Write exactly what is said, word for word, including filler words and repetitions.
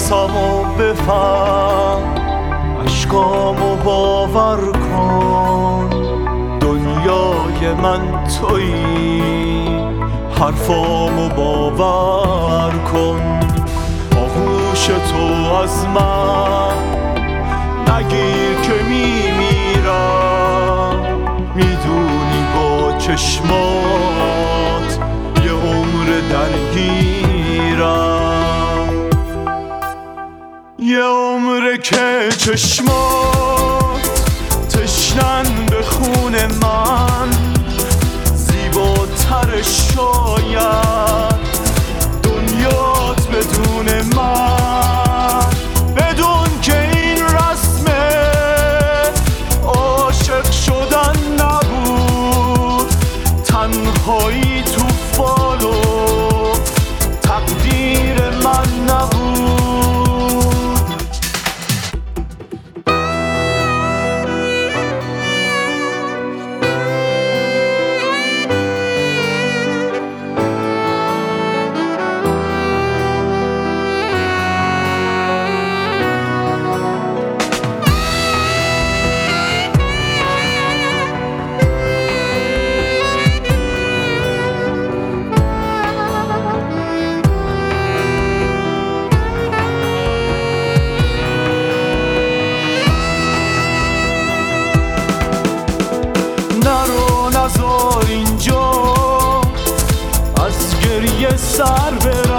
حواسمو بفهم، عشقامو باور کن، دنیای من تویی، حرفامو باور کن. آغوش تو از من نگیر که میمیرم، میدونی با چشمات یه عمر درگیرم، یه عمره که چشمات تشنن به خون من، زیباتر شاید دنیات بدون من. بدون که این رسمه عاشق شدن نبود، تنهایی تو فالو تقدیر من نبود. نزار اینجا از گریه سر بر